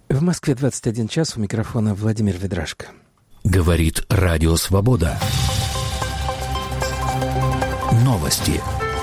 В Москве 21 час, у микрофона Владимир Ведрашко. Говорит Радио Свобода. Новости.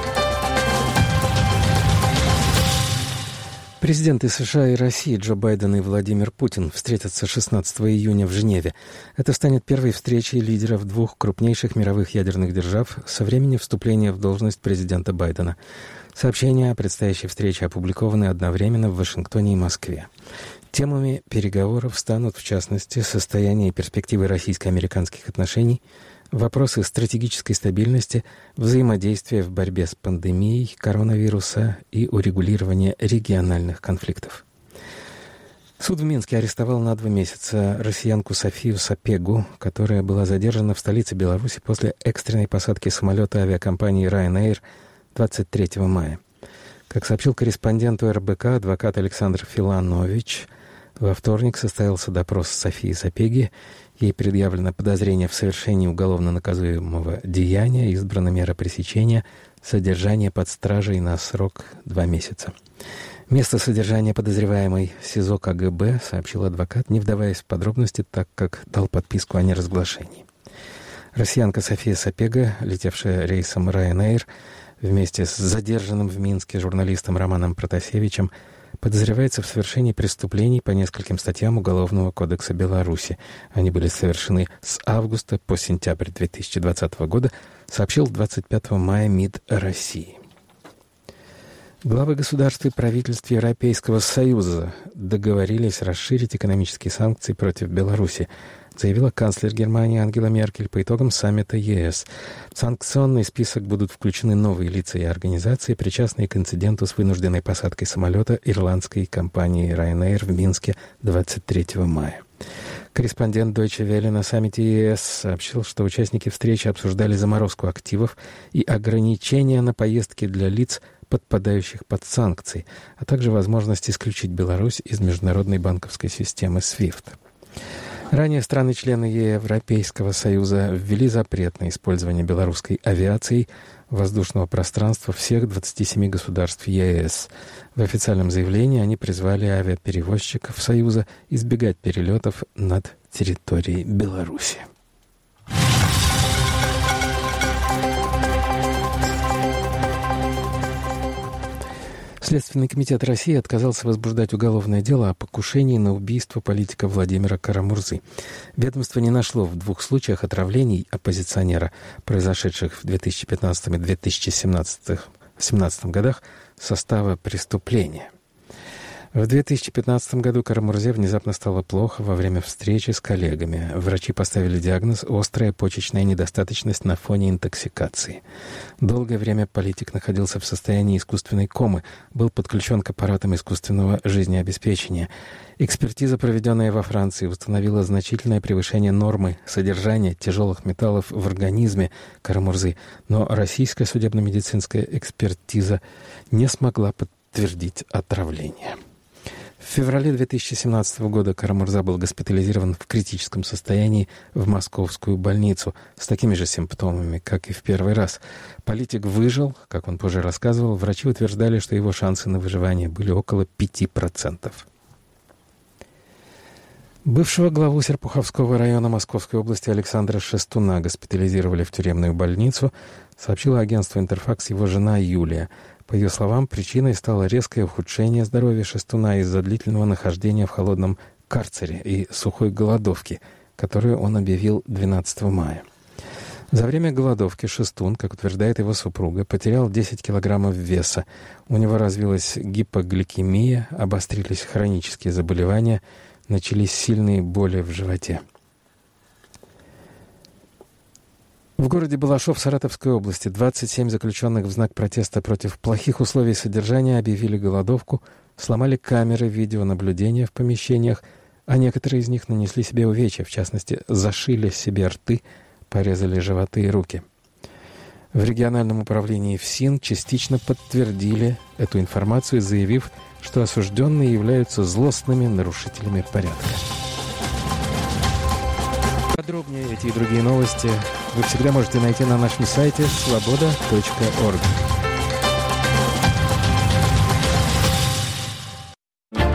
Президенты США и России Джо Байден и Владимир Путин встретятся 16 июня в Женеве. Это станет первой встречей лидеров двух крупнейших мировых ядерных держав со времени вступления в должность президента Байдена. Сообщения о предстоящей встрече опубликованы одновременно в Вашингтоне и Москве. Темами переговоров станут, в частности, состояние и перспективы российско-американских отношений, вопросы стратегической стабильности, взаимодействия в борьбе с пандемией коронавируса и урегулирования региональных конфликтов. Суд в Минске арестовал на 2 месяца россиянку Софию Сапегу, которая была задержана в столице Беларуси после экстренной посадки самолета авиакомпании Ryanair 23 мая. Как сообщил корреспонденту РБК адвокат Александр Филанович, во вторник состоялся допрос Софии Сапеги. Ей предъявлено подозрение в совершении уголовно наказуемого деяния, избрана мера пресечения, содержание под стражей на срок 2 месяца. Место содержания подозреваемой — СИЗО КГБ, сообщил адвокат, не вдаваясь в подробности, так как дал подписку о неразглашении. Россиянка София Сапега, летевшая рейсом Ryanair, вместе с задержанным в Минске журналистом Романом Протасевичем, подозревается в совершении преступлений по нескольким статьям Уголовного кодекса Беларуси. Они были совершены с августа по сентябрь 2020 года, сообщил 25 мая МИД России. Главы государств и правительств Европейского Союза договорились расширить экономические санкции против Беларуси, заявила канцлер Германии Ангела Меркель по итогам саммита ЕС. В санкционный список будут включены новые лица и организации, причастные к инциденту с вынужденной посадкой самолета ирландской компании Ryanair в Минске 23 мая. Корреспондент Deutsche Welle на саммите ЕС сообщил, что участники встречи обсуждали заморозку активов и ограничения на поездки для лиц, подпадающих под санкции, а также возможность исключить Беларусь из международной банковской системы SWIFT. Ранее страны-члены Европейского Союза ввели запрет на использование белорусской авиацией воздушного пространства всех 27 государств ЕС. В официальном заявлении они призвали авиаперевозчиков Союза избегать перелетов над территорией Беларуси. Следственный комитет России отказался возбуждать уголовное дело о покушении на убийство политика Владимира Кара-Мурзы. Ведомство не нашло в 2 случаях отравлений оппозиционера, произошедших в 2015 и 2017 годах, состава преступления. В 2015 году Кара-Мурзе внезапно стало плохо во время встречи с коллегами. Врачи поставили диагноз «острая почечная недостаточность на фоне интоксикации». Долгое время политик находился в состоянии искусственной комы, был подключен к аппаратам искусственного жизнеобеспечения. Экспертиза, проведенная во Франции, установила значительное превышение нормы содержания тяжелых металлов в организме Кара-Мурзы, но российская судебно-медицинская экспертиза не смогла подтвердить отравление. В феврале 2017 года Кара-Мурза был госпитализирован в критическом состоянии в московскую больницу с такими же симптомами, как и в первый раз. Политик выжил, как он позже рассказывал, врачи утверждали, что его шансы на выживание были около 5%. Бывшего главу Серпуховского района Московской области Александра Шестуна госпитализировали в тюремную больницу, сообщило агентство «Интерфакс» его жена Юлия. По ее словам, причиной стало резкое ухудшение здоровья Шестуна из-за длительного нахождения в холодном карцере и сухой голодовки, которую он объявил 12 мая. За время голодовки Шестун, как утверждает его супруга, потерял 10 килограммов веса. У него развилась гипогликемия, обострились хронические заболевания, начались сильные боли в животе. В городе Балашов Саратовской области 27 заключенных в знак протеста против плохих условий содержания объявили голодовку, сломали камеры видеонаблюдения в помещениях, а некоторые из них нанесли себе увечья, в частности, зашили себе рты, порезали животы и руки. В региональном управлении ФСИН частично подтвердили эту информацию, заявив, что осужденные являются злостными нарушителями порядка. Подробнее эти и другие новости вы всегда можете найти на нашем сайте svoboda.org.